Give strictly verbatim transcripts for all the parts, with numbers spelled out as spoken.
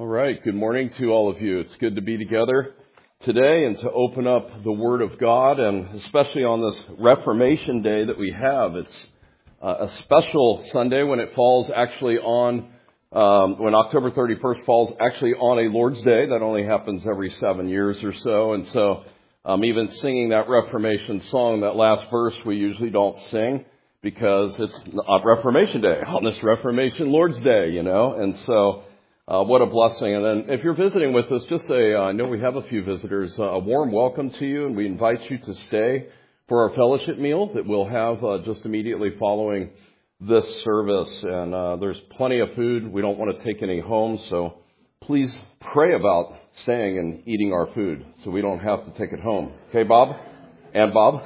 All right. Good morning to all of you. It's good to be together today and to open up the Word of God, and especially on this Reformation Day that we have. It's uh, a special Sunday when it falls actually on, um, when October thirty-first falls actually on a Lord's Day. That only happens every seven years or so. And so um, even singing that Reformation song, that last verse we usually don't sing because it's not Reformation Day on this Reformation Lord's Day, you know. And so Uh, what a blessing. And then if you're visiting with us, just a, uh, I know we have a few visitors, uh, a warm welcome to you, and we invite you to stay for our fellowship meal that we'll have uh, just immediately following this service. And uh, there's plenty of food. We don't want to take any home, so please pray about staying and eating our food so we don't have to take it home. Okay, Bob? And Bob?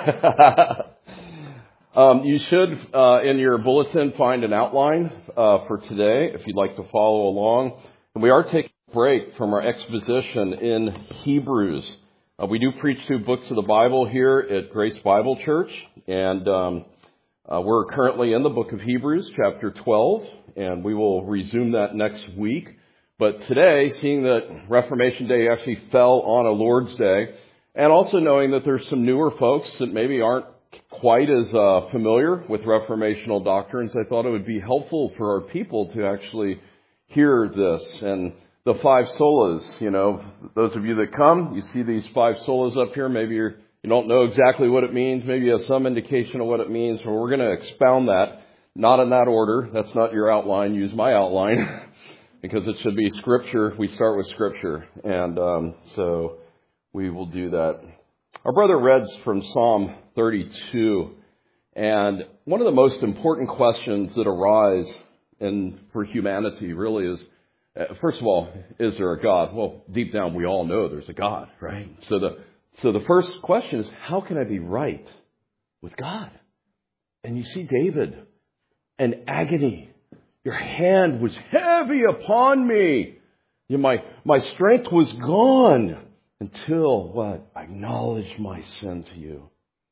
Um, you should, uh, in your bulletin, find an outline uh, for today if you'd like to follow along. And we are taking a break from our exposition in Hebrews. Uh, we do preach two books of the Bible here at Grace Bible Church, and um, uh, we're currently in the book of Hebrews, chapter twelve, and we will resume that next week. But today, seeing that Reformation Day actually fell on a Lord's Day, and also knowing that there's some newer folks that maybe aren't quite as uh, familiar with reformational doctrines, I thought it would be helpful for our people to actually hear this. And the five solas, you know, those of you that come, you see these five solas up here. Maybe you're, you don't know exactly what it means. Maybe you have some indication of what it means. But we're going to expound that, not in that order. That's not your outline. Use my outline because it should be Scripture. We start with Scripture. And um, so we will do that. Our brother read from Psalm thirty-two, and one of the most important questions that arise in for humanity really is, uh, first of all, is there a God? Well, deep down we all know there's a God, right? So the so the first question is, how can I be right with God? And you see David, in agony. Your hand was heavy upon me. You know, my my strength was gone. Until, what? I acknowledged my sin to you.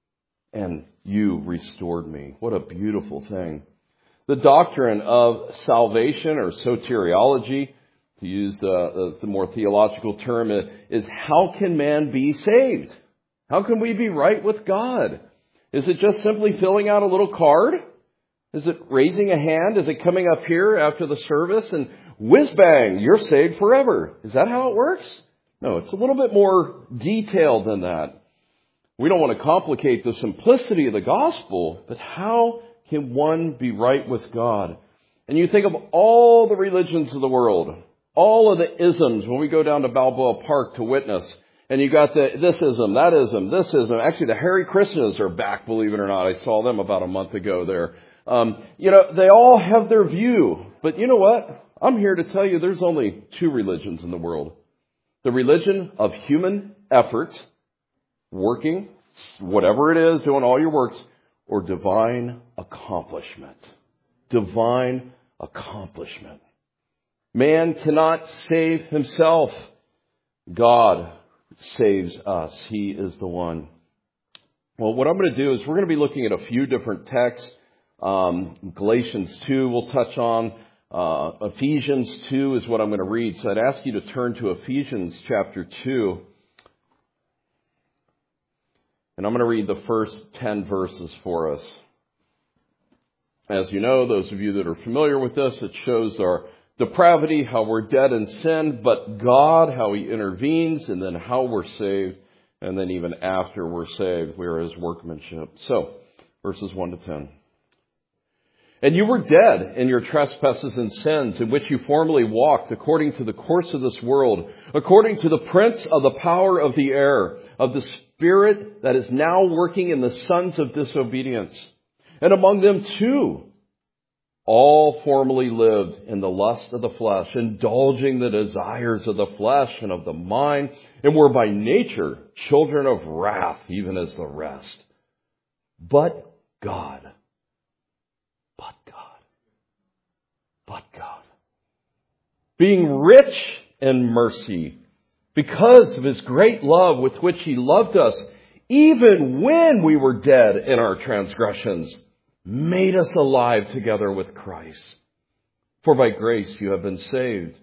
And you restored me. What a beautiful thing. The doctrine of salvation, or soteriology, to use the, the more theological term, is how can man be saved? How can we be right with God? Is it just simply filling out a little card? Is it raising a hand? Is it coming up here after the service and whiz bang, you're saved forever? Is that how it works? No, it's a little bit more detailed than that. We don't want to complicate the simplicity of the gospel, but how can one be right with God? And you think of all the religions of the world, all of the isms, when we go down to Balboa Park to witness, and you got the this ism, that ism, this ism. Actually, the Hare Krishnas are back, believe it or not. I saw them about a month ago there. Um, you know, they all have their view. But you know what? I'm here to tell you there's only two religions in the world. The religion of human effort, working, whatever it is, doing all your works, or divine accomplishment. Divine accomplishment. Man cannot save himself. God saves us. He is the one. Well, what I'm going to do is we're going to be looking at a few different texts. Um, Galatians two we'll touch on. Uh, Ephesians two is what I'm going to read. So I'd ask you to turn to Ephesians chapter two. And I'm going to read the first ten verses for us. As you know, those of you that are familiar with this, it shows our depravity, how we're dead in sin, but God, how He intervenes, and then how we're saved. And then even after we're saved, we are His workmanship. So, verses one to ten. And you were dead in your trespasses and sins, in which you formerly walked according to the course of this world, according to the prince of the power of the air, of the spirit that is now working in the sons of disobedience. And among them too, all formerly lived in the lust of the flesh, indulging the desires of the flesh and of the mind, and were by nature children of wrath, even as the rest. But God... But God. But God. Being rich in mercy, because of His great love with which He loved us, even when we were dead in our transgressions, made us alive together with Christ. For by grace you have been saved,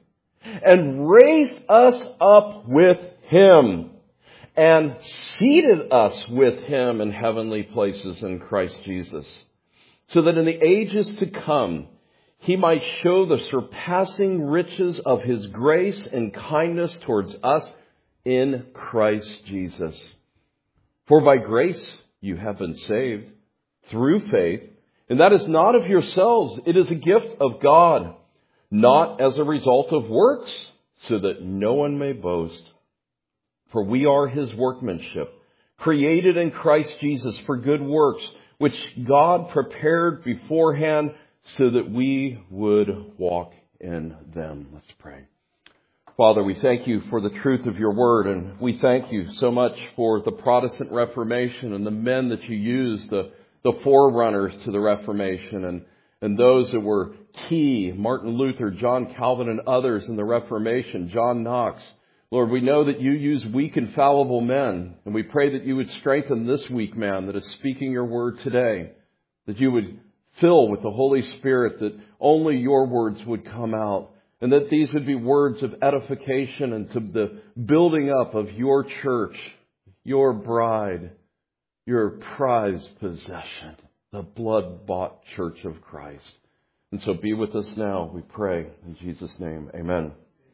and raised us up with Him and seated us with Him in heavenly places in Christ Jesus, so that in the ages to come He might show the surpassing riches of His grace and kindness towards us in Christ Jesus. For by grace you have been saved through faith, and that is not of yourselves. It is a gift of God, not as a result of works, so that no one may boast. For we are His workmanship, created in Christ Jesus for good works, which God prepared beforehand so that we would walk in them. Let's pray. Father, we thank You for the truth of Your word, and we thank You so much for the Protestant Reformation and the men that You used, the, the forerunners to the Reformation, and, and those that were key, Martin Luther, John Calvin, and others in the Reformation, John Knox. Lord, we know that You use weak and fallible men, and we pray that You would strengthen this weak man that is speaking Your word today, that You would fill with the Holy Spirit, that only Your words would come out, and that these would be words of edification and to the building up of Your church, Your bride, Your prized possession, the blood-bought church of Christ. And so be with us now, we pray, in Jesus' name, amen.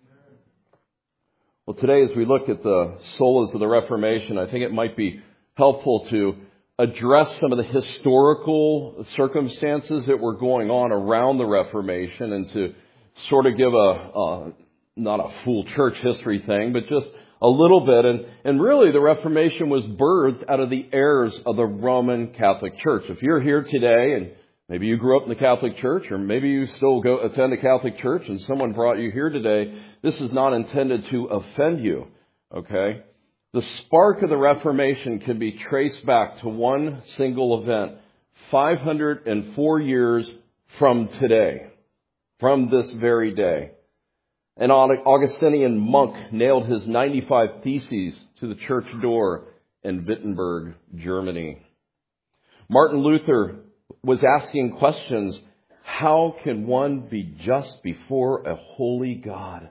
Well, today as we look at the solas of the Reformation, I think it might be helpful to address some of the historical circumstances that were going on around the Reformation, and to sort of give a, a not a full church history thing, but just a little bit. And, and really the Reformation was birthed out of the errors of the Roman Catholic Church. If you're here today and maybe you grew up in the Catholic Church, or maybe you still go attend a Catholic church and someone brought you here today, this is not intended to offend you, okay? The spark of the Reformation can be traced back to one single event, five hundred four years from today, from this very day. An Augustinian monk nailed his ninety-five Theses to the church door in Wittenberg, Germany. Martin Luther was asking questions. How can one be just before a holy God?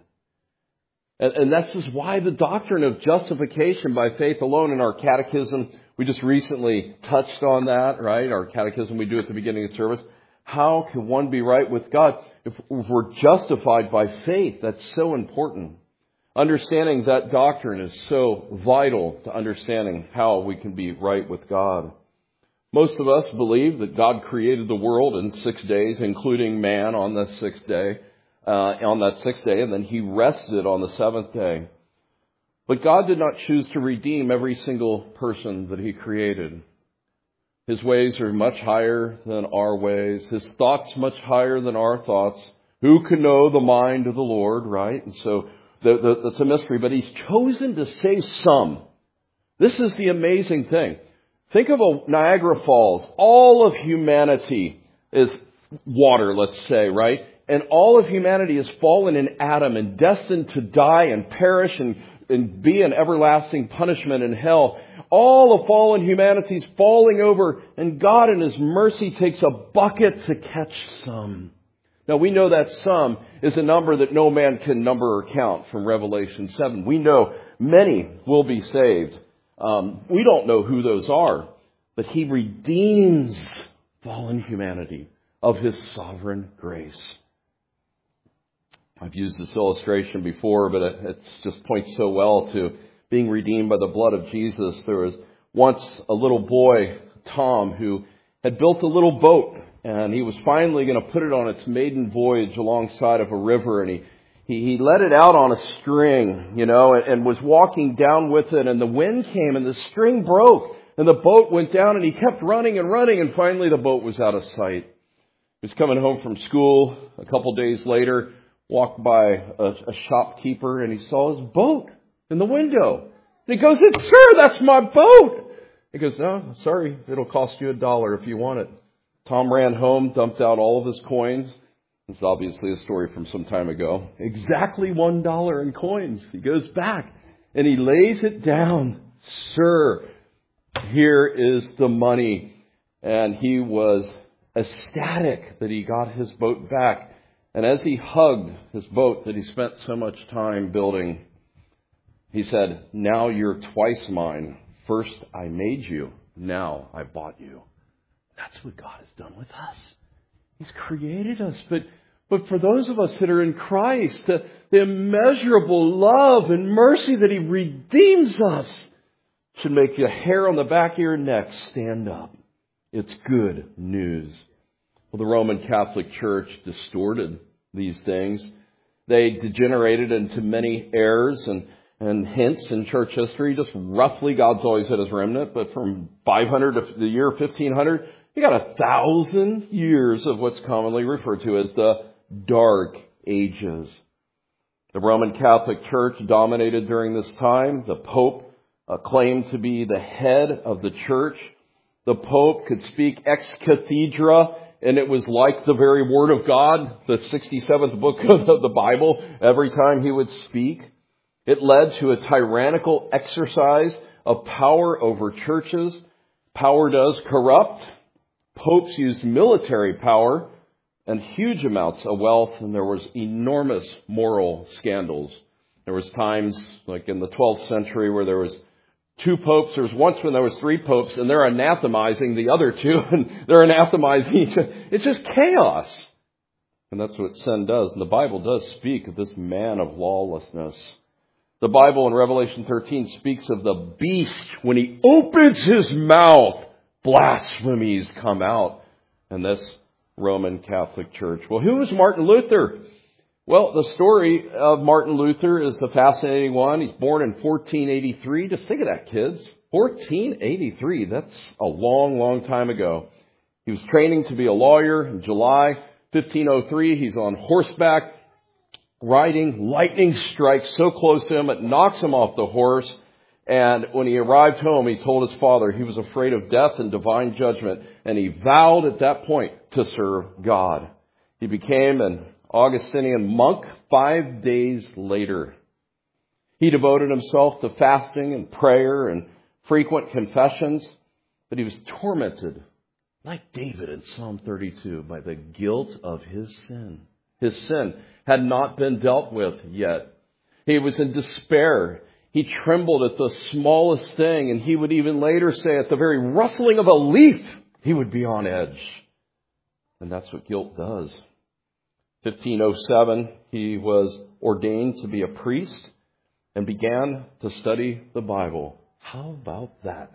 And, and this is why the doctrine of justification by faith alone in our catechism, we just recently touched on that, right? Our catechism we do at the beginning of service. How can one be right with God if, if we're justified by faith? That's so important. Understanding that doctrine is so vital to understanding how we can be right with God. Most of us believe that God created the world in six days, including man on the sixth day, uh, on that sixth day, and then He rested on the seventh day. But God did not choose to redeem every single person that He created. His ways are much higher than our ways. His thoughts much higher than our thoughts. Who can know the mind of the Lord, right? And so the, the, that's a mystery. But He's chosen to save some. This is the amazing thing. Think of a Niagara Falls. All of humanity is water, let's say, right? And all of humanity is fallen in Adam and destined to die and perish and, and be in everlasting punishment in hell. All of fallen humanity is falling over, and God in His mercy takes a bucket to catch some. Now we know that some is a number that no man can number or count from Revelation seven. We know many will be saved. Um, we don't know who those are, but He redeems fallen humanity of His sovereign grace. I've used this illustration before, but it it's just points so well to being redeemed by the blood of Jesus. There was once a little boy, Tom, who had built a little boat, and he was finally going to put it on its maiden voyage alongside of a river, and he He, he let it out on a string, you know, and, and was walking down with it, and the wind came and the string broke and the boat went down, and he kept running and running, and finally the boat was out of sight. He was coming home from school a couple days later, walked by a, a shopkeeper, and he saw his boat in the window. And he goes, "Sir, that's my boat." He goes, "No, sorry, it'll cost you a dollar if you want it." Tom ran home, dumped out all of his coins. It's obviously a story from some time ago. Exactly one dollar in coins. He goes back and he lays it down. "Sir, here is the money." And he was ecstatic that he got his boat back. And as he hugged his boat that he spent so much time building, he said, now you're twice mine. First I made you, now I bought you. That's what God has done with us. He's created us. But but for those of us that are in Christ, the, the immeasurable love and mercy that He redeems us should make your hair on the back of your neck stand up. It's good news. Well, the Roman Catholic Church distorted these things. They degenerated into many errors and, and hints in church history. Just roughly, God's always had His remnant, but from five hundred to the year fifteen hundred, you got a thousand years of what's commonly referred to as the Dark Ages. The Roman Catholic Church dominated during this time. The Pope uh, claimed to be the head of the church. The Pope could speak ex cathedra, and it was like the very Word of God, the sixty-seventh book of the Bible, every time he would speak. It led to a tyrannical exercise of power over churches. Power does corrupt. Popes used military power and huge amounts of wealth, and there was enormous moral scandals. There was times, like in the twelfth century, where there was two popes. There was once when there was three popes, and they're anathemizing the other two, and they're anathemizing each other. It's just chaos. And that's what sin does. And the Bible does speak of this man of lawlessness. The Bible in Revelation thirteen speaks of the beast. When he opens his mouth, blasphemies come out. And this Roman Catholic Church. Well, who was Martin Luther? Well, the story of Martin Luther is a fascinating one. He's born in fourteen eighty-three. Just think of that, kids. fourteen eighty-three. That's a long, long time ago. He was training to be a lawyer in July fifteen oh three. He's on horseback riding. Lightning strikes so close to him, it knocks him off the horse. And when he arrived home, he told his father he was afraid of death and divine judgment. And he vowed at that point to serve God. He became an Augustinian monk five days later. He devoted himself to fasting and prayer and frequent confessions. But he was tormented, like David in Psalm thirty-two, by the guilt of his sin. His sin had not been dealt with yet. He was in despair. He trembled at the smallest thing, and he would even later say at the very rustling of a leaf, he would be on edge. And that's what guilt does. fifteen oh seven, he was ordained to be a priest and began to study the Bible. How about that?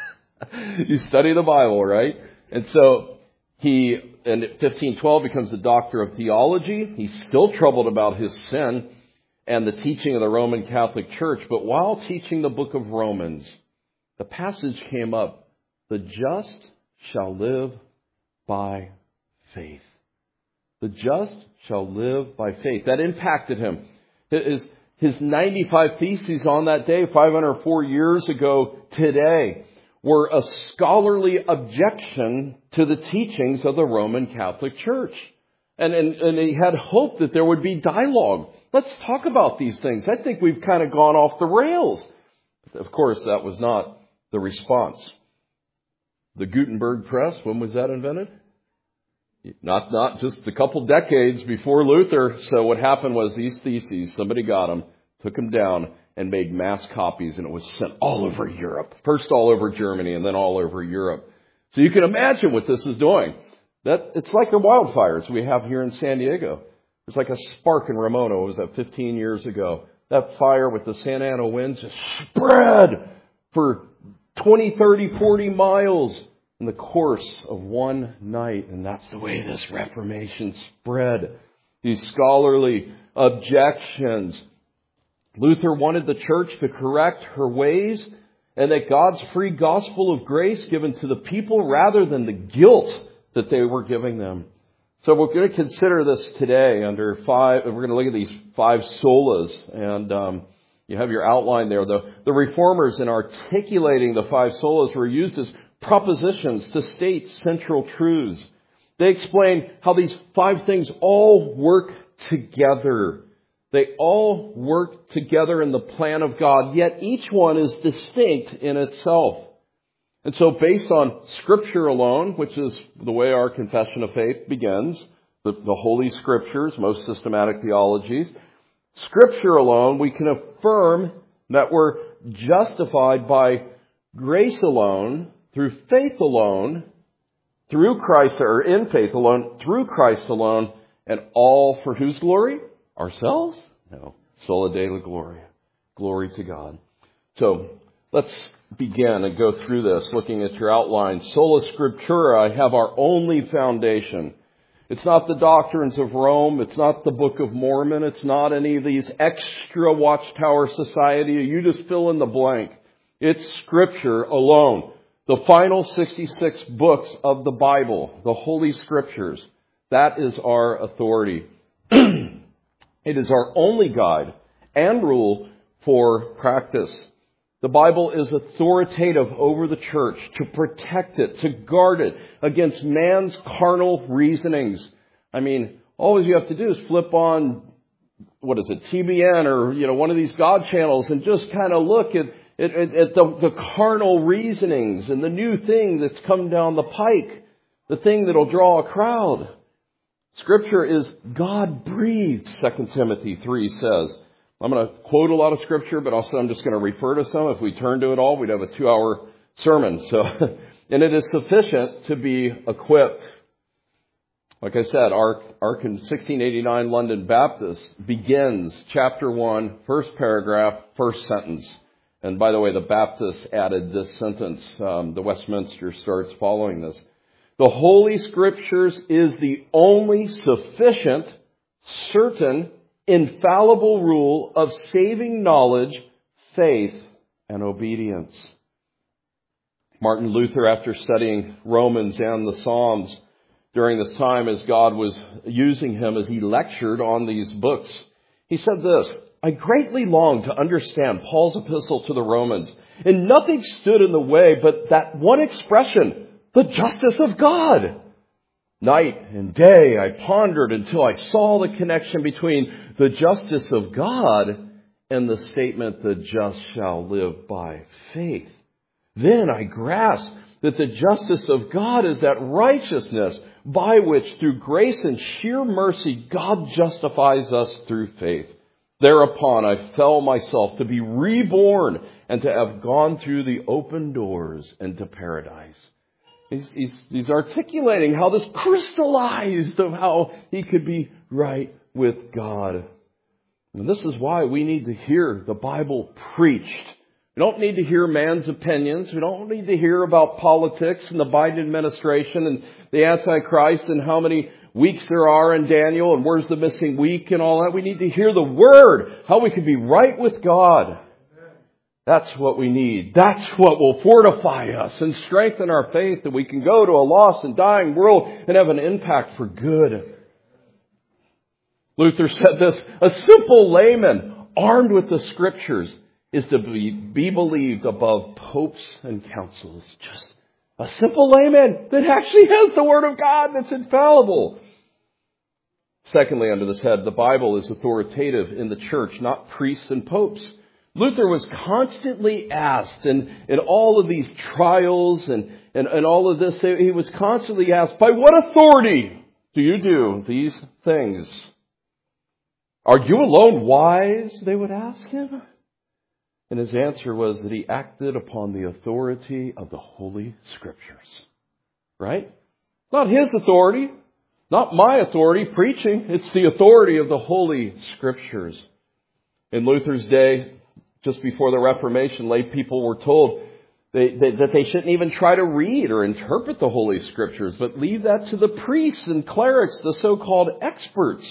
You study the Bible, right? And so he, in fifteen twelve, becomes a doctor of theology. He's still troubled about his sin and the teaching of the Roman Catholic Church. But while teaching the book of Romans, the passage came up, the just shall live by faith. The just shall live by faith. That impacted him. His, his ninety-five theses on that day, five hundred four years ago today, were a scholarly objection to the teachings of the Roman Catholic Church. And, and, and he had hope that there would be dialogue. Let's talk about these things. I think we've kind of gone off the rails. Of course, that was not the response. The Gutenberg press, when was that invented? Not, not just a couple decades before Luther. So what happened was these theses, somebody got them, took them down, and made mass copies, and it was sent all over Europe. First all over Germany, and then all over Europe. So you can imagine what this is doing. That it's like the wildfires we have here in San Diego. There's like a spark in Ramona. It was that fifteen years ago. That fire with the Santa Ana winds just spread for twenty, thirty, forty miles in the course of one night. And that's the way this Reformation spread. These scholarly objections. Luther wanted the church to correct her ways and that God's free gospel of grace given to the people rather than the guilt that they were giving them. So we're going to consider this today under five. We're going to look at these five solas, and um, you have your outline there. The, the reformers, in articulating the five solas, were used as propositions to state central truths. They explain how these five things all work together. They all work together in the plan of God, yet each one is distinct in itself. And so based on Scripture alone, which is the way our confession of faith begins, the, the Holy Scriptures, most systematic theologies. Scripture alone, we can affirm that we're justified by grace alone, through faith alone, through Christ, or in faith alone, through Christ alone, and all for whose glory? Ourselves? No. Sola Dei Gloria. Glory to God. So, let's begin and go through this, looking at your outline. Sola Scriptura, I have our only foundation. It's not the doctrines of Rome. It's not the Book of Mormon. It's not any of these extra Watchtower Society. You just fill in the blank. It's Scripture alone. The final sixty-six books of the Bible, the Holy Scriptures. That is our authority. It is our only guide and rule for practice. The Bible is authoritative over the church to protect it, to guard it against man's carnal reasonings. I mean, all you have to do is flip on, what is it, T B N or, you know, one of these God channels and just kind of look at, at, at the, the carnal reasonings and the new thing that's come down the pike, the thing that'll draw a crowd. Scripture is God-breathed, Second Timothy three says. I'm going to quote a lot of Scripture, but also I'm just going to refer to some. If we turn to it all, we'd have a two-hour sermon. So, and it is sufficient to be equipped. Like I said, our, our sixteen eighty-nine London Baptist begins chapter one, first paragraph, first sentence. And by the way, the Baptists added this sentence. Um, the Westminster starts following this. The Holy Scriptures is the only sufficient, certain, infallible rule of saving knowledge, faith, and obedience. Martin Luther, after studying Romans and the Psalms during this time as God was using him as he lectured on these books, he said this, I greatly longed to understand Paul's epistle to the Romans, and nothing stood in the way but that one expression, the justice of God. Night and day I pondered until I saw the connection between the justice of God and the statement, the just shall live by faith. Then I grasped that the justice of God is that righteousness by which through grace and sheer mercy God justifies us through faith. Thereupon I felt myself to be reborn and to have gone through the open doors into paradise. He's, he's, he's articulating how this crystallized of how he could be right with God. And this is why we need to hear the Bible preached. We don't need to hear man's opinions. We don't need to hear about politics and the Biden administration and the Antichrist and how many weeks there are in Daniel and where's the missing week and all that. We need to hear the Word, how we can be right with God. That's what we need. That's what will fortify us and strengthen our faith that we can go to a lost and dying world and have an impact for good. Luther said this, a simple layman armed with the Scriptures is to be, be believed above popes and councils. Just a simple layman that actually has the Word of God that's infallible. Secondly, under this head, the Bible is authoritative in the church, not priests and popes. Luther was constantly asked, and in all of these trials and, and, and all of this, he was constantly asked, by what authority do you do these things? Are you alone wise? They would ask him. And his answer was that he acted upon the authority of the Holy Scriptures. Right? Not his authority, not my authority preaching. It's the authority of the Holy Scriptures. In Luther's day, just before the Reformation, lay people were told they, they, that they shouldn't even try to read or interpret the Holy Scriptures, but leave that to the priests and clerics, the so-called experts.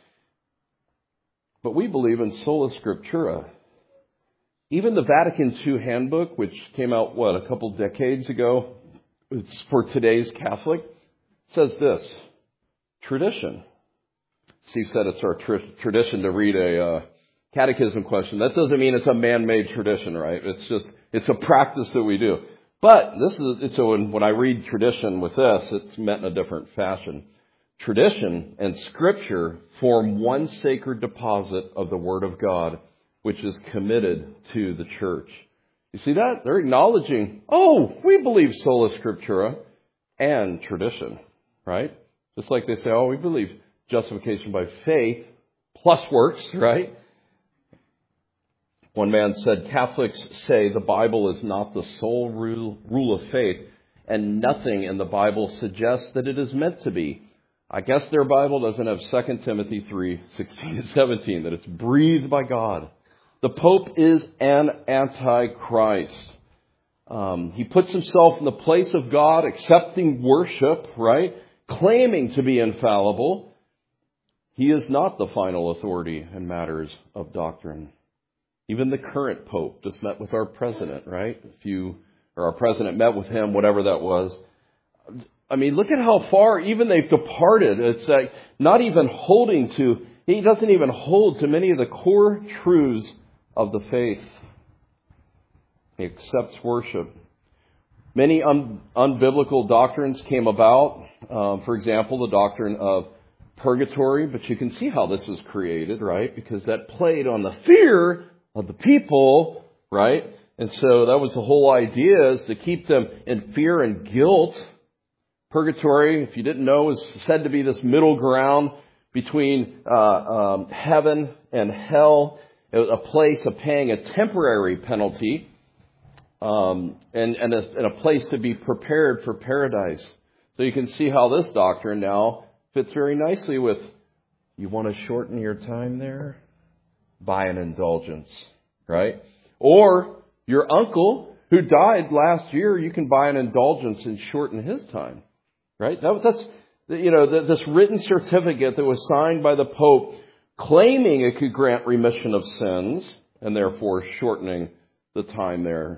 But we believe in sola scriptura. Even the Vatican two handbook, which came out, what, a couple decades ago, it's for today's Catholic, says this, tradition. Steve said it's our tr- tradition to read a uh, catechism question. That doesn't mean it's a man-made tradition, right? It's just, it's a practice that we do. But this is, so when, when I read tradition with this, it's meant in a different fashion. Tradition and Scripture form one sacred deposit of the Word of God, which is committed to the church. You see that? They're acknowledging, oh, we believe sola scriptura and tradition, right? Just like they say, oh, we believe justification by faith plus works, right? One man said, Catholics say the Bible is not the sole rule, rule of faith, and nothing in the Bible suggests that it is meant to be. I guess their Bible doesn't have Second Timothy three, sixteen and seventeen, that it's breathed by God. The Pope is an antichrist. Um, he puts himself in the place of God, accepting worship, right? Claiming to be infallible. He is not the final authority in matters of doctrine. Even the current Pope just met with our president, right? If you, or our president met with him, whatever that was. I mean, look at how far even they've departed. It's like not even holding to, he doesn't even hold to many of the core truths of the faith. He accepts worship. Many un, unbiblical doctrines came about. Um, for example, the doctrine of purgatory. But you can see how this was created, right? Because that played on the fear of the people, right? And so that was the whole idea, is to keep them in fear and guilt. Purgatory, if you didn't know, is said to be this middle ground between uh, um, heaven and hell, a place of paying a temporary penalty, um, and, and, a, and a place to be prepared for paradise. So you can see how this doctrine now fits very nicely with, you want to shorten your time there? Buy an indulgence, right? Or your uncle who died last year, you can buy an indulgence and shorten his time. Right? That, that's, you know, this written certificate that was signed by the Pope claiming it could grant remission of sins and therefore shortening the time there.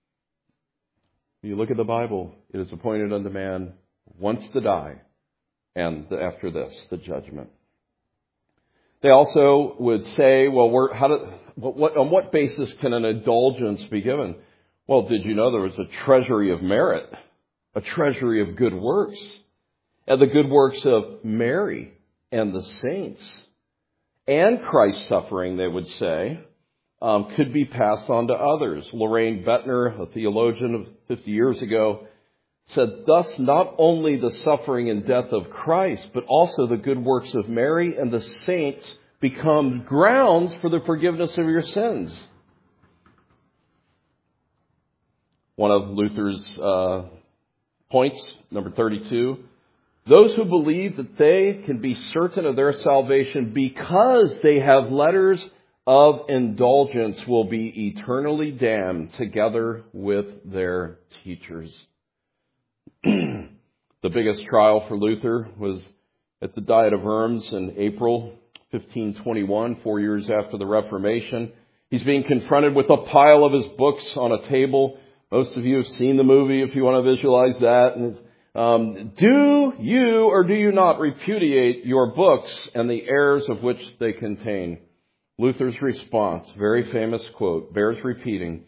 You look at the Bible, it is appointed unto man once to die, and the, after this, the judgment. They also would say, well, we're, how do, what, what, on what basis can an indulgence be given? Well, did you know there was a treasury of merit? A treasury of good works, and the good works of Mary and the saints, and Christ's suffering, they would say, um, could be passed on to others. Lorraine Bettner, a theologian of fifty years ago, said, thus not only the suffering and death of Christ, but also the good works of Mary and the saints become grounds for the forgiveness of your sins. One of Luther's uh points, number thirty-two. Those who believe that they can be certain of their salvation because they have letters of indulgence will be eternally damned together with their teachers. The biggest trial for Luther was at the Diet of Worms in April fifteen twenty-one, four years after the Reformation. He's being confronted with a pile of his books on a table. Most of you have seen the movie if you want to visualize that. And, um, do you or do you not repudiate your books and the errors of which they contain? Luther's response, very famous quote, bears repeating.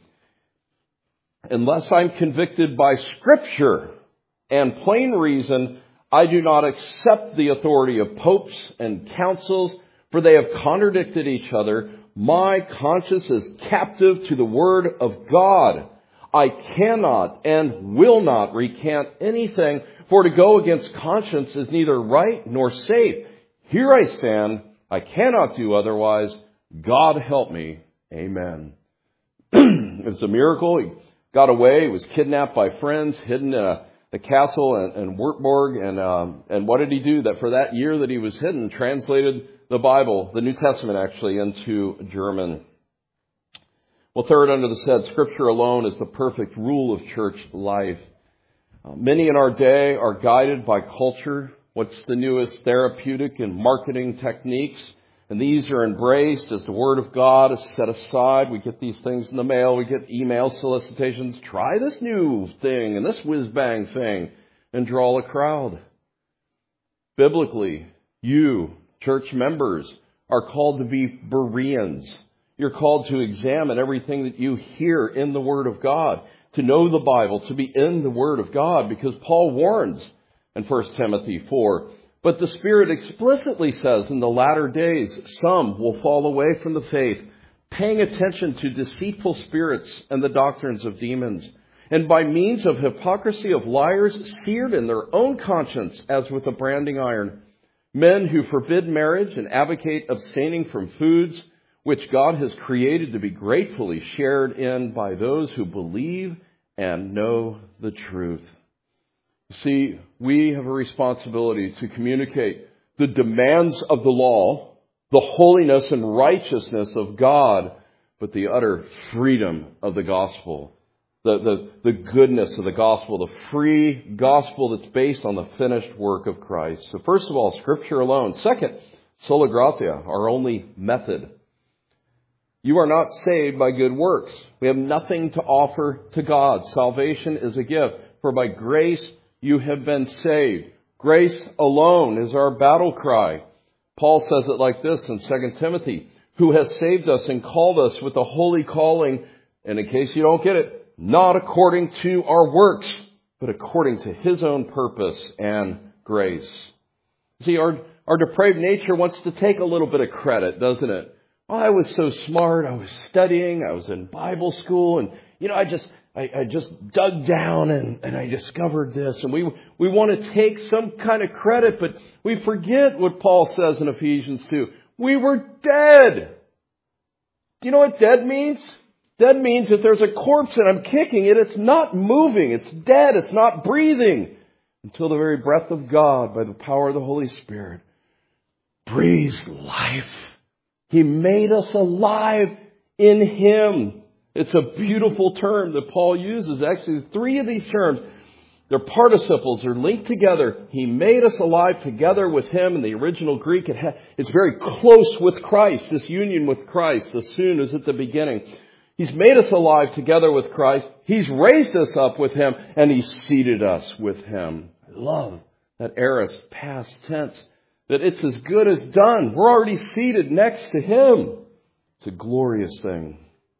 Unless I'm convicted by Scripture and plain reason, I do not accept the authority of popes and councils, for they have contradicted each other. My conscience is captive to the word of God. I cannot and will not recant anything, for to go against conscience is neither right nor safe. Here I stand. I cannot do otherwise. God help me. Amen. It was a miracle. He got away. He was kidnapped by friends, hidden in a, a castle in, in Württemberg. And, um, and what did he do? That for that year that he was hidden, translated the Bible, the New Testament actually, into German. Well, third, under the said, Scripture alone is the perfect rule of church life. Uh, many in our day are guided by culture. What's the newest therapeutic and marketing techniques? And these are embraced as the Word of God is set aside. We get these things in the mail. We get email solicitations. Try this new thing and this whiz-bang thing and draw a crowd. Biblically, you, church members, are called to be Bereans. You're called to examine everything that you hear in the Word of God, to know the Bible, to be in the Word of God, because Paul warns in First Timothy four. But the Spirit explicitly says in the latter days, some will fall away from the faith, paying attention to deceitful spirits and the doctrines of demons, and by means of hypocrisy of liars seared in their own conscience as with a branding iron. Men who forbid marriage and advocate abstaining from foods which God has created to be gratefully shared in by those who believe and know the truth. See, we have a responsibility to communicate the demands of the law, the holiness and righteousness of God, but the utter freedom of the gospel, the, the, the goodness of the gospel, the free gospel that's based on the finished work of Christ. So first of all, Scripture alone. Second, sola gratia, our only method. You are not saved by good works. We have nothing to offer to God. Salvation is a gift, for by grace you have been saved. Grace alone is our battle cry. Paul says it like this in Second Timothy, who has saved us and called us with a holy calling, and in case you don't get it, not according to our works, but according to His own purpose and grace. See, our, our depraved nature wants to take a little bit of credit, doesn't it? Oh, I was so smart. I was studying. I was in Bible school. And, you know, I just I, I just dug down and, and I discovered this. And we we want to take some kind of credit, but we forget what Paul says in Ephesians two. We were dead. Do you know what dead means? Dead means that there's a corpse and I'm kicking it. It's not moving. It's dead. It's not breathing until the very breath of God, by the power of the Holy Spirit, breathes life. He made us alive in Him. It's a beautiful term that Paul uses. Actually, three of these terms, they're participles. They're linked together. He made us alive together with Him. In the original Greek, it ha- it's very close with Christ. This union with Christ, as soon as at the beginning. He's made us alive together with Christ. He's raised us up with Him. And He's seated us with Him. I love that aorist past tense. That it's as good as done. We're already seated next to Him. It's a glorious thing.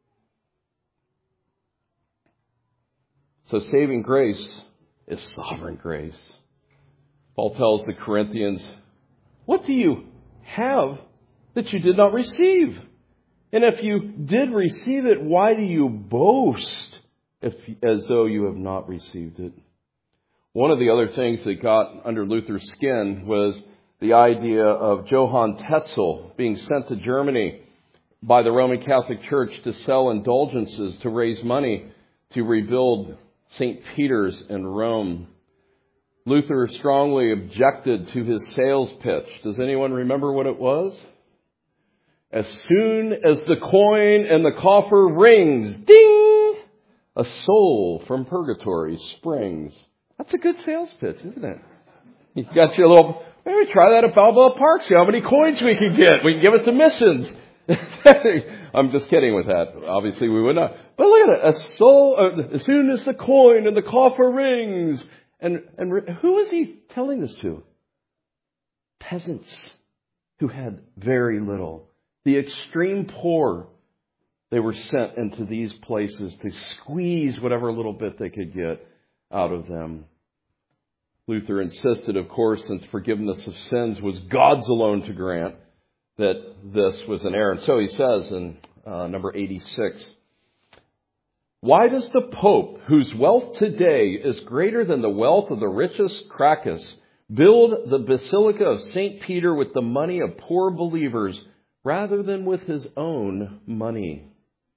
So saving grace is sovereign grace. Paul tells the Corinthians, what do you have that you did not receive? And if you did receive it, why do you boast if, as though you have not received it? One of the other things that got under Luther's skin was the idea of Johann Tetzel being sent to Germany by the Roman Catholic Church to sell indulgences to raise money to rebuild Saint Peter's in Rome. Luther strongly objected to his sales pitch. Does anyone remember what it was? As soon as the coin in the coffer rings, ding, a soul from purgatory springs. That's a good sales pitch, isn't it? You've got your little... Maybe try that at Balboa Park. See how many coins we can get. We can give it to missions. I'm just kidding with that. Obviously, we would not. But look at it. A soul, uh, as soon as the coin in the coffer rings. And, and who is he telling this to? Peasants who had very little. The extreme poor. They were sent into these places to squeeze whatever little bit they could get out of them. Luther insisted, of course, since forgiveness of sins was God's alone to grant, that this was an error. And so he says in uh, number eighty-six, why does the Pope, whose wealth today is greater than the wealth of the richest Cracus, build the Basilica of Saint Peter with the money of poor believers rather than with his own money?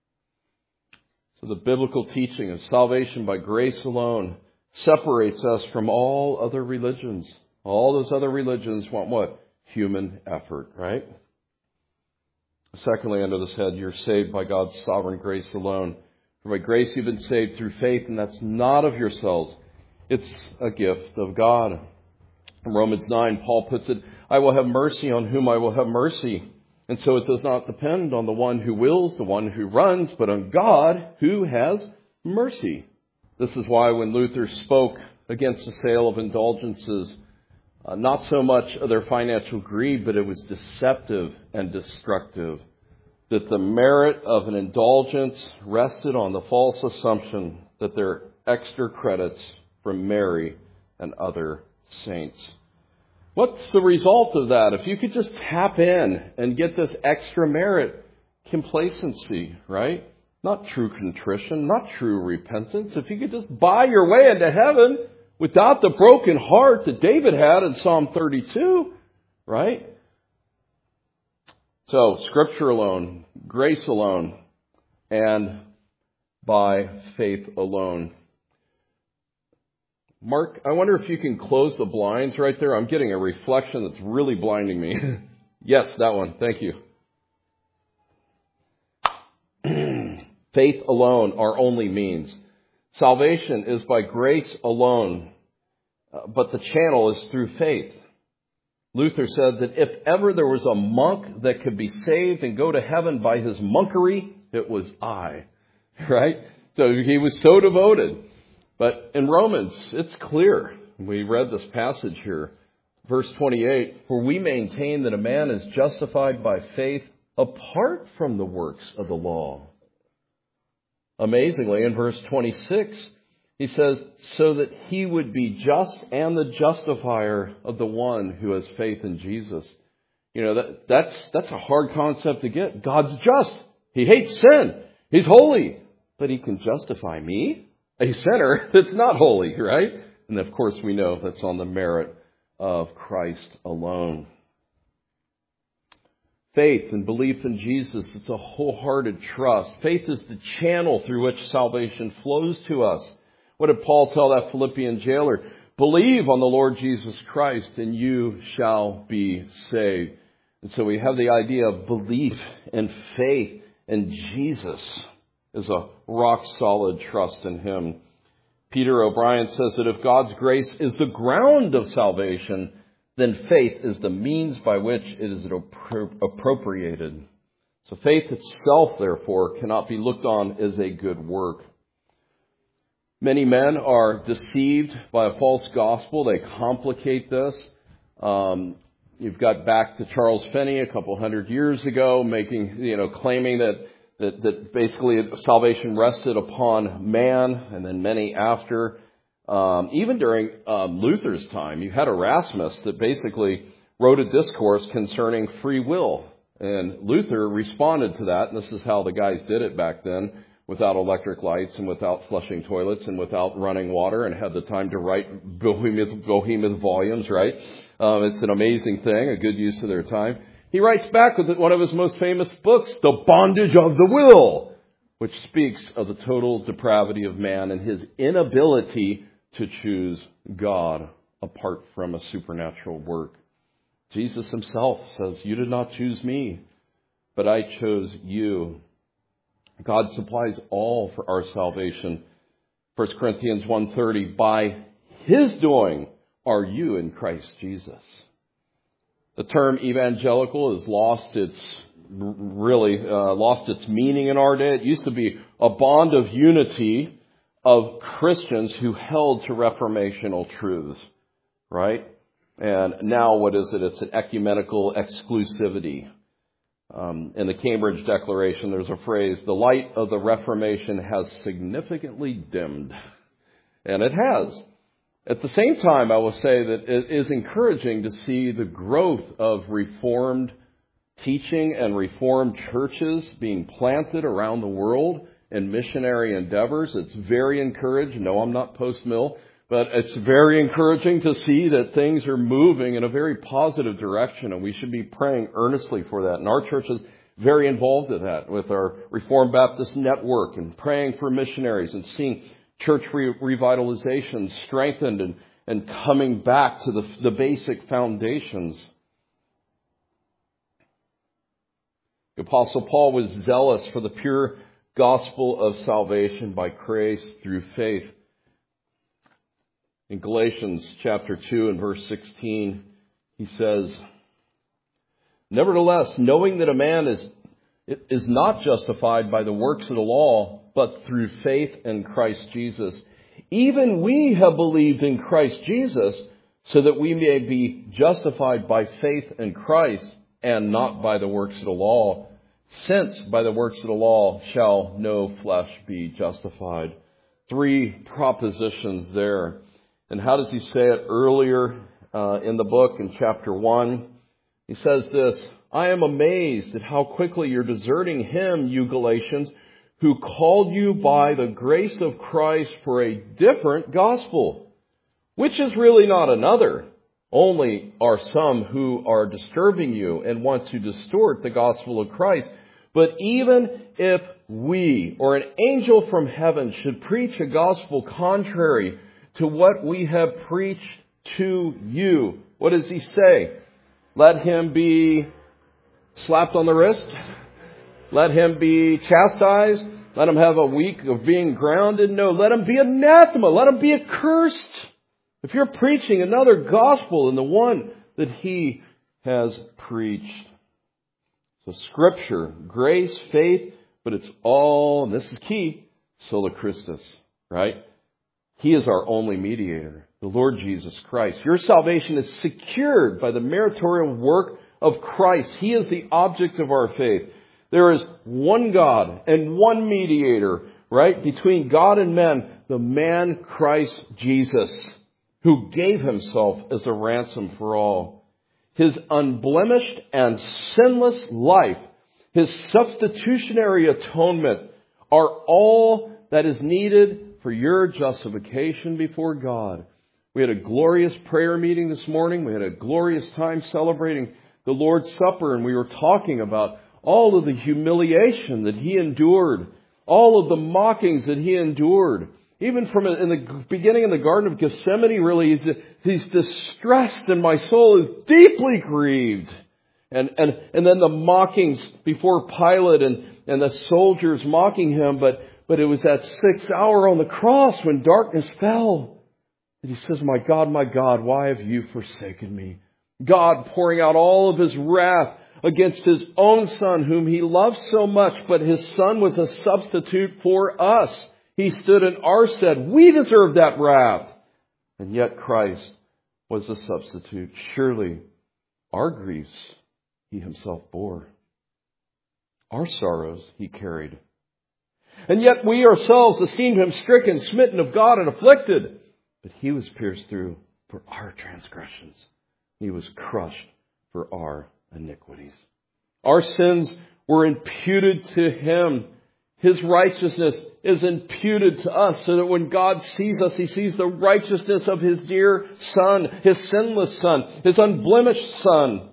So the biblical teaching of salvation by grace alone separates us from all other religions. All those other religions want what? Human effort, right? Secondly, under this head, you're saved by God's sovereign grace alone. For by grace you've been saved through faith, and that's not of yourselves. It's a gift of God. In Romans nine, Paul puts it, I will have mercy on whom I will have mercy. And so it does not depend on the one who wills, the one who runs, but on God who has mercy. This is why when Luther spoke against the sale of indulgences, uh, not so much of their financial greed, but it was deceptive and destructive. That the merit of an indulgence rested on the false assumption that they're extra credits from Mary and other saints. What's the result of that? If you could just tap in and get this extra merit, complacency, right? Not true contrition, not true repentance. If you could just buy your way into heaven without the broken heart that David had in Psalm thirty-two, right? So, Scripture alone, grace alone, and by faith alone. Mark, I wonder if you can close the blinds right there. I'm getting a reflection that's really blinding me. Yes, that one. Thank you. Faith alone, our only means. Salvation is by grace alone, uh, but the channel is through faith. Luther said that if ever there was a monk that could be saved and go to heaven by his monkery, it was I. Right? So he was so devoted. But in Romans, it's clear. We read this passage here. Verse twenty-eight, for we maintain that a man is justified by faith apart from the works of the law. Amazingly, in verse twenty-six, he says, so that he would be just and the justifier of the one who has faith in Jesus. You know, that, that's, that's a hard concept to get. God's just. He hates sin. He's holy. But he can justify me, a sinner that's not holy, right? And of course we know that's on the merit of Christ alone. Faith and belief in Jesus, it's a wholehearted trust. Faith is the channel through which salvation flows to us. What did Paul tell that Philippian jailer? Believe on the Lord Jesus Christ and you shall be saved. And so we have the idea of belief and faith in Jesus is a rock-solid trust in Him. Peter O'Brien says that if God's grace is the ground of salvation, then faith is the means by which it is appropriated. So faith itself, therefore, cannot be looked on as a good work. Many men are deceived by a false gospel. They complicate this. Um, you've got back to Charles Finney a couple hundred years ago, making, you know, claiming that That, that basically salvation rested upon man, and then many after. Um, even during um, Luther's time, you had Erasmus that basically wrote a discourse concerning free will. And Luther responded to that, and this is how the guys did it back then, without electric lights and without flushing toilets and without running water, and had the time to write behemoth, behemoth volumes, right? Um, it's an amazing thing, a good use of their time. He writes back with one of his most famous books, The Bondage of the Will, which speaks of the total depravity of man and his inability to choose God apart from a supernatural work. Jesus himself says, you did not choose me, but I chose you. God supplies all for our salvation. First Corinthians one thirty, by his doing are you in Christ Jesus. The term evangelical has lost its, really, uh, lost its meaning in our day. It used to be a bond of unity of Christians who held to reformational truths, right? And now what is it? It's an ecumenical exclusivity. Um, in the Cambridge Declaration, there's a phrase, the light of the Reformation has significantly dimmed. And it has. At the same time, I will say that it is encouraging to see the growth of Reformed teaching and Reformed churches being planted around the world in missionary endeavors. It's very encouraging. No, I'm not post-mill, but it's very encouraging to see that things are moving in a very positive direction, and we should be praying earnestly for that. And our church is very involved in that with our Reformed Baptist Network and praying for missionaries and seeing church re- revitalization strengthened and, and coming back to the, the basic foundations. The Apostle Paul was zealous for the pure gospel of salvation by grace through faith. In Galatians chapter two and verse sixteen, he says, nevertheless, knowing that a man is, is not justified by the works of the law, but through faith in Christ Jesus. Even we have believed in Christ Jesus so that we may be justified by faith in Christ and not by the works of the law. Since by the works of the law shall no flesh be justified. Three propositions there. And how does he say it earlier uh, in the book in chapter one? He says this, I am amazed at how quickly you're deserting him, you Galatians, who called you by the grace of Christ for a different gospel, which is really not another. only are some who are disturbing you and want to distort the gospel of Christ. But even if we or an angel from heaven should preach a gospel contrary to what we have preached to you, what does he say? Let him be slapped on the wrist. Let him be chastised. Let him have a week of being grounded. No, let him be anathema. Let him be accursed. If you're preaching another gospel than the one that he has preached. So Scripture, grace, faith, but it's all, and this is key, sola Christus, right? He is our only mediator, the Lord Jesus Christ. Your salvation is secured by the meritorial work of Christ. He is the object of our faith. There is one God and one mediator, right, between God and men, the man Christ Jesus, who gave himself as a ransom for all. His unblemished and sinless life, his substitutionary atonement are all that is needed for your justification before God. We had a glorious prayer meeting this morning. We had a glorious time celebrating the Lord's Supper, and we were talking about all of the humiliation that he endured, all of the mockings that he endured. Even from in the beginning in the Garden of Gethsemane, really, he's, he's distressed and my soul is deeply grieved. And, and, and then the mockings before Pilate and, and the soldiers mocking him. But, but it was that sixth hour on the cross when darkness fell. And he says, my God, my God, why have you forsaken me? God pouring out all of his wrath against his own Son, whom he loved so much, but his Son was a substitute for us. He stood in our stead. We deserve that wrath. And yet Christ was a substitute. Surely our griefs he himself bore. Our sorrows he carried. And yet we ourselves esteemed him stricken, smitten of God, and afflicted. But he was pierced through for our transgressions. He was crushed for our iniquities. Our sins were imputed to him. His righteousness is imputed to us so that when God sees us, he sees the righteousness of his dear Son, his sinless Son, his unblemished Son.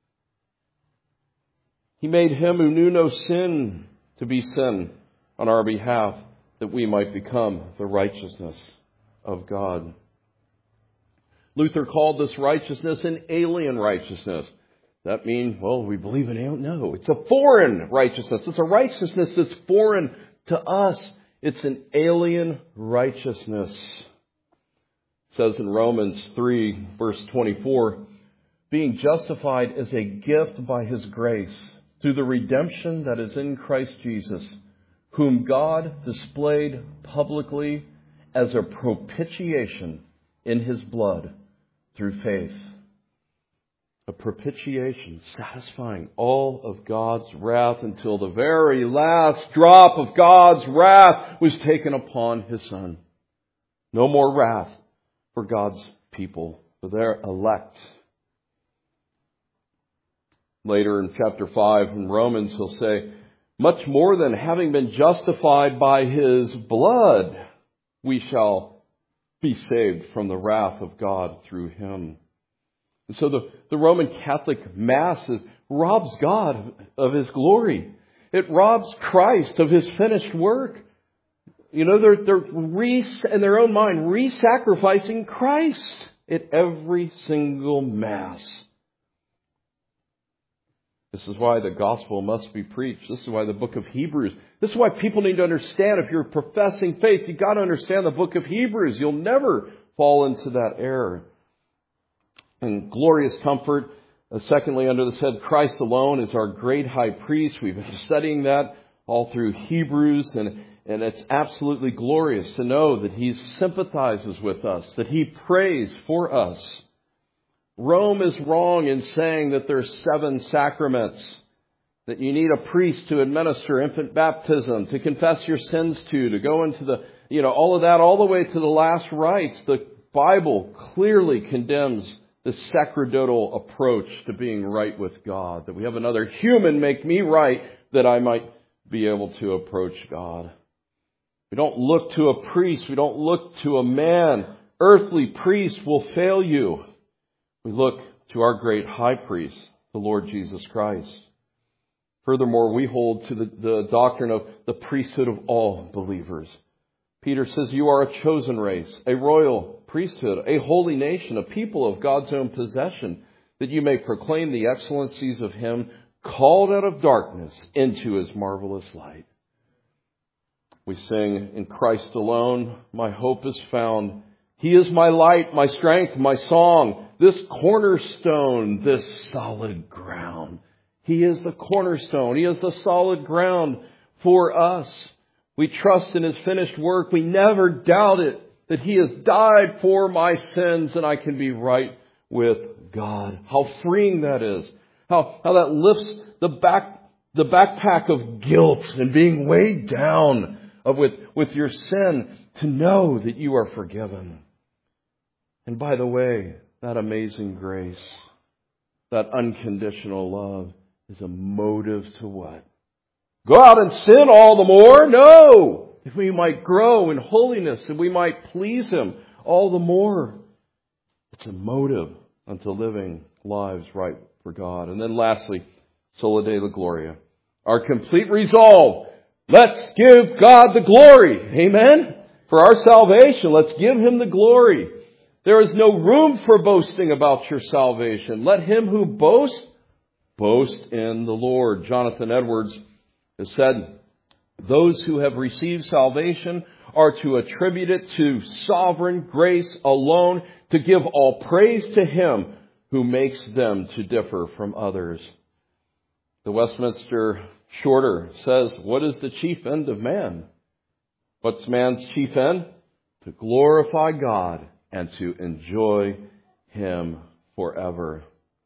He made him who knew no sin to be sin on our behalf, that we might become the righteousness of God. Luther called this righteousness an alien righteousness. That means, well, we believe in it? No, it's a foreign righteousness. It's a righteousness that's foreign to us. It's an alien righteousness. It says in Romans three, verse twenty-four, being justified as a gift by his grace through the redemption that is in Christ Jesus, whom God displayed publicly as a propitiation in his blood through faith. A propitiation, satisfying all of God's wrath until the very last drop of God's wrath was taken upon his Son. No more wrath for God's people, for their elect. Later in chapter five in Romans, he'll say, much more than having been justified by his blood, we shall be saved from the wrath of God through him. And so the, the Roman Catholic Mass is, robs God of his glory. It robs Christ of his finished work. You know, they're, they're re, in their own mind, re-sacrificing Christ at every single Mass. This is why the gospel must be preached. This is why the book of Hebrews. This is why people need to understand, if you're professing faith, you've got to understand the book of Hebrews. You'll never fall into that error. And glorious comfort. Uh, secondly, under this head, Christ alone is our great high priest. We've been studying that all through Hebrews, and, and it's absolutely glorious to know that he sympathizes with us, that he prays for us. Rome is wrong in saying that there's seven sacraments, that you need a priest to administer infant baptism, to confess your sins to, to go into the, you know, all of that, all the way to the last rites. The Bible clearly condemns the sacerdotal approach to being right with God, that we have another human make me right that I might be able to approach God. We don't look to a priest. We don't look to a man. Earthly priests will fail you. We look to our great high priest, the Lord Jesus Christ. Furthermore, we hold to the, the doctrine of the priesthood of all believers. Peter says, you are a chosen race, a royal priesthood, a holy nation, a people of God's own possession, that you may proclaim the excellencies of Him called out of darkness into His marvelous light. We sing, in Christ alone, my hope is found. He is my light, my strength, my song, this cornerstone, this solid ground. He is the cornerstone. He is the solid ground for us. We trust in His finished work. We never doubt it, that He has died for my sins and I can be right with God. How freeing that is. How, how that lifts the back, the backpack of guilt and being weighed down of with, with your sin to know that you are forgiven. And by the way, that amazing grace, that unconditional love is a motive to what? Go out and sin all the more? No! If we might grow in holiness and we might please Him all the more. It's a motive unto living lives right for God. And then lastly, Sola Dei Gloria. Our complete resolve. Let's give God the glory. Amen? For our salvation, let's give Him the glory. There is no room for boasting about your salvation. Let him who boasts, boast in the Lord. Jonathan Edwards has said, those who have received salvation are to attribute it to sovereign grace alone, to give all praise to Him who makes them to differ from others. The Westminster Shorter says, what is the chief end of man? What's man's chief end? To glorify God and to enjoy Him forever.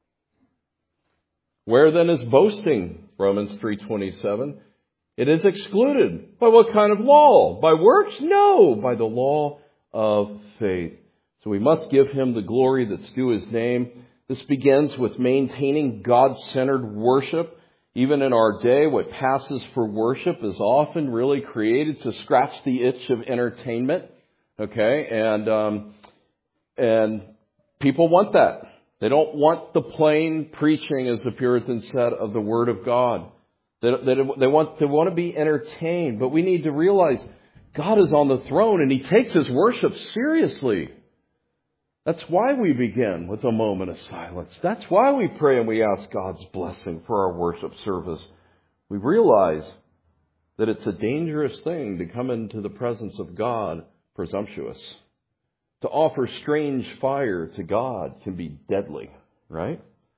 Where then is boasting? Romans three twenty-seven. It is excluded. By what kind of law? By works? No, by the law of faith. So we must give Him the glory that's due His name. This begins with maintaining God-centered worship. Even in our day, what passes for worship is often really created to scratch the itch of entertainment. Okay, and um, and people want that. They don't want the plain preaching, as the Puritans said, of the Word of God. They, they, they want they want to be entertained, but we need to realize God is on the throne and He takes His worship seriously. That's why we begin with a moment of silence. That's why we pray and we ask God's blessing for our worship service. We realize that it's a dangerous thing to come into the presence of God presumptuous. To offer strange fire to God can be deadly, right?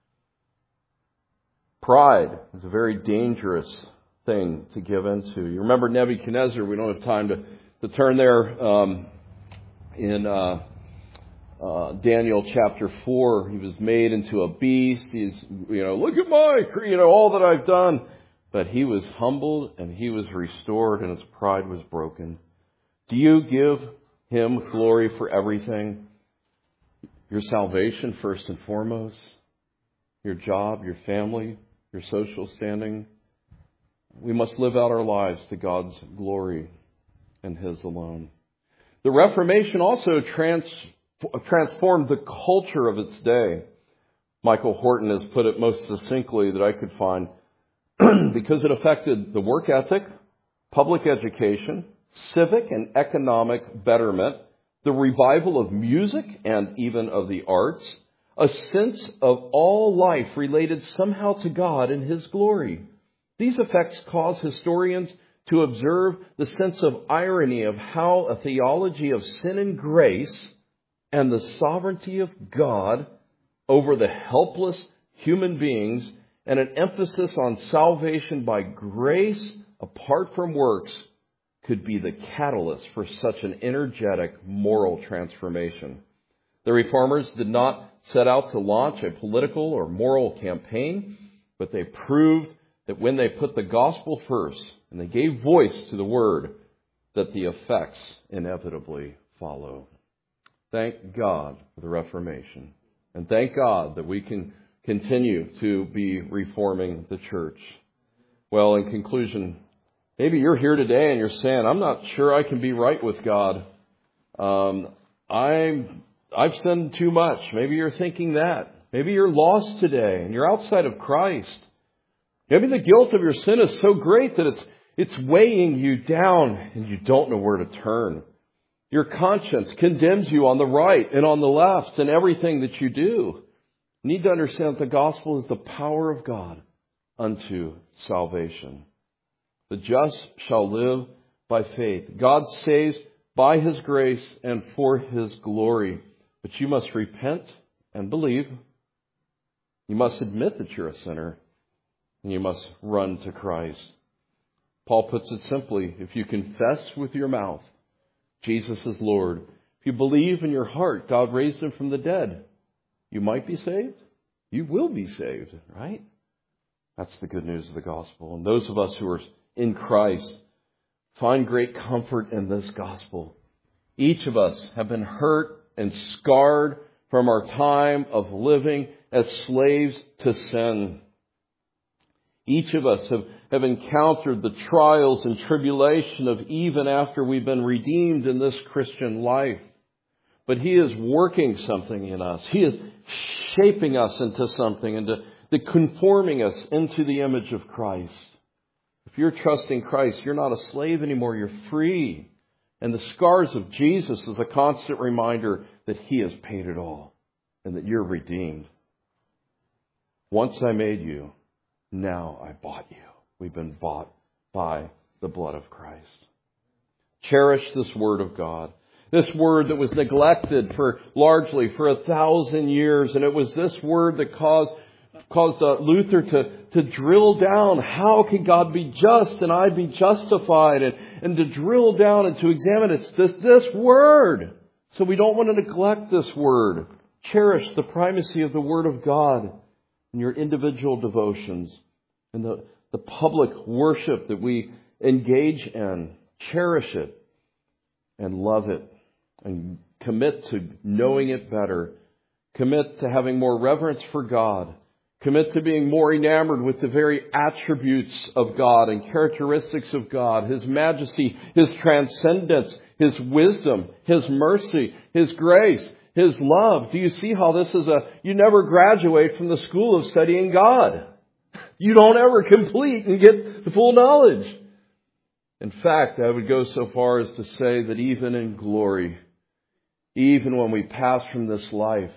Pride is a very dangerous thing to give into. You remember Nebuchadnezzar. We don't have time to, to turn there um, in uh, uh, Daniel chapter four. He was made into a beast. He's, you know, look at my, you know, all that I've done. But he was humbled and he was restored and his pride was broken. Do you give Him glory for everything? Your salvation first and foremost. Your job, your family, your social standing. We must live out our lives to God's glory and His alone. The Reformation also trans- transformed the culture of its day. Michael Horton has put it most succinctly that I could find, because it affected the work ethic, public education, civic and economic betterment, the revival of music and even of the arts, a sense of all life related somehow to God and His glory. These effects cause historians to observe the sense of irony of how a theology of sin and grace and the sovereignty of God over the helpless human beings and an emphasis on salvation by grace apart from works could be the catalyst for such an energetic moral transformation. The Reformers did not set out to launch a political or moral campaign, but they proved that when they put the gospel first and they gave voice to the Word, that the effects inevitably follow. Thank God for the Reformation. And thank God that we can continue to be reforming the church. Well, in conclusion, maybe you're here today and you're saying, I'm not sure I can be right with God. Um, I'm, I've sinned too much. Maybe you're thinking that. Maybe you're lost today and you're outside of Christ. Maybe the guilt of your sin is so great that it's it's weighing you down and you don't know where to turn. Your conscience condemns you on the right and on the left in everything that you do. You need to understand that the gospel is the power of God unto salvation. The just shall live by faith. God saves by His grace and for His glory. But you must repent and believe. You must admit that you're a sinner. And you must run to Christ. Paul puts it simply, if you confess with your mouth Jesus is Lord, if you believe in your heart God raised Him from the dead, you might be saved. You will be saved, right? That's the good news of the gospel. And those of us who are in Christ find great comfort in this gospel. Each of us have been hurt and scarred from our time of living as slaves to sin. Each of us have, have encountered the trials and tribulation of even after we've been redeemed in this Christian life. But He is working something in us. He is shaping us into something and to, to conforming us into the image of Christ. If you're trusting Christ, you're not a slave anymore. You're free. And the scars of Jesus is a constant reminder that He has paid it all and that you're redeemed. Once I made you, now I bought you. We've been bought by the blood of Christ. Cherish this word of God. This word that was neglected for largely for a thousand years. And it was this word that caused, caused uh, Luther to, to drill down. How can God be just and I be justified? And, and to drill down and to examine it's this, this word. So we don't want to neglect this word. Cherish the primacy of the word of God in your individual devotions, in the, the public worship that we engage in. Cherish it and love it and commit to knowing it better. Commit to having more reverence for God. Commit to being more enamored with the very attributes of God and characteristics of God, His majesty, His transcendence, His wisdom, His mercy, His grace, His love. Do you see how this is a, you never graduate from the school of studying God. You don't ever complete and get the full knowledge. In fact, I would go so far as to say that even in glory, even when we pass from this life,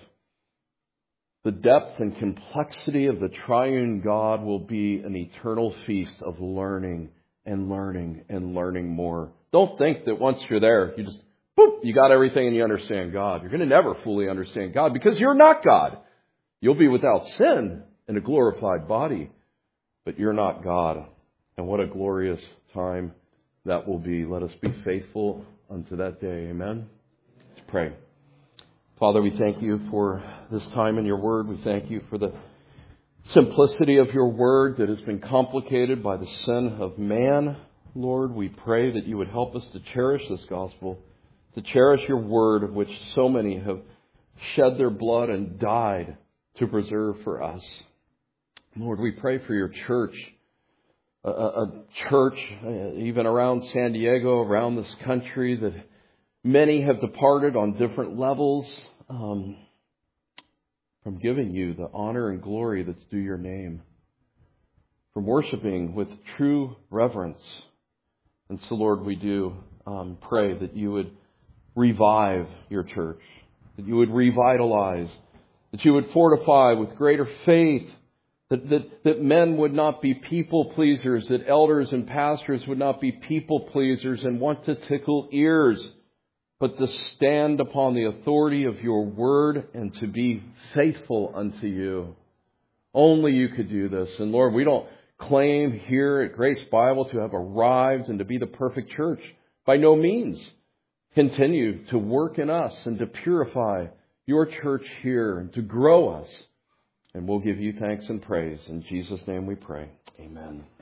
the depth and complexity of the triune God will be an eternal feast of learning and learning and learning more. Don't think that once you're there, you just, boop, you got everything and you understand God. You're going to never fully understand God because you're not God. You'll be without sin in a glorified body, but you're not God. And what a glorious time that will be. Let us be faithful unto that day. Amen. Let's pray. Father, we thank you for this time in your word. We thank you for the simplicity of your word that has been complicated by the sin of man. Lord, we pray that you would help us to cherish this gospel, to cherish your word of which so many have shed their blood and died to preserve for us. Lord, we pray for your church, a, a church even around San Diego, around this country, that many have departed on different levels um, from giving you the honor and glory that's due your name, from worshiping with true reverence. And so, Lord, we do um, pray that you would revive your church, that you would revitalize, that you would fortify with greater faith, that, that, that men would not be people pleasers, that elders and pastors would not be people pleasers and want to tickle ears, but to stand upon the authority of your word and to be faithful unto you. Only you could do this. And Lord, we don't claim here at Grace Bible to have arrived and to be the perfect church. By no means. Continue to work in us and to purify your church here and to grow us. And we'll give you thanks and praise. In Jesus' name we pray. Amen.